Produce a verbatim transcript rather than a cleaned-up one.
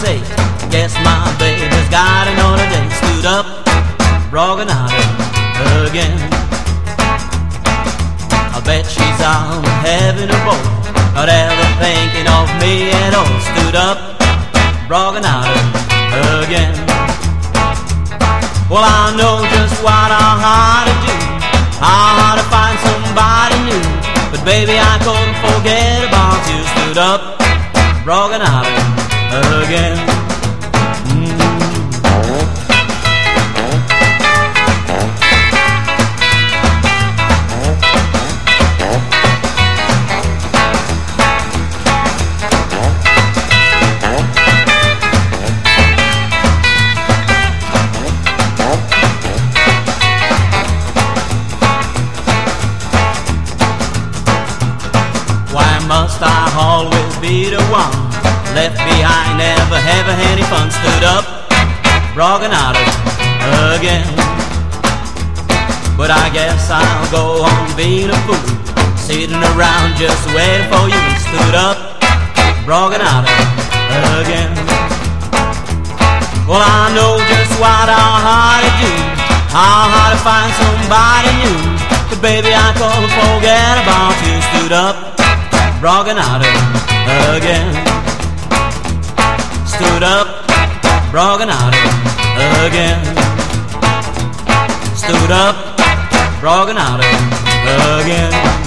say, guess my baby's got another day. Stood up, broken hearted again. I bet she's out having a ball, not ever thinking of me at all. Stood up, broken hearted again. Well, I know just what I had to do, I had to find somebody new, but baby, I couldn't forget about you. Stood up, broken hearted again. Mm. Why must I always be the one left behind, never having any fun? Stood up, broken hearted again. But I guess I'll go on being a fool, sitting around just waiting for you. Stood up, broken hearted again. Well, I know just what I had to do, I had to find somebody new, but baby, I couldn't forget about you. Stood up, broken hearted again. Stood up, broken hearted again. Stood up, broken hearted again.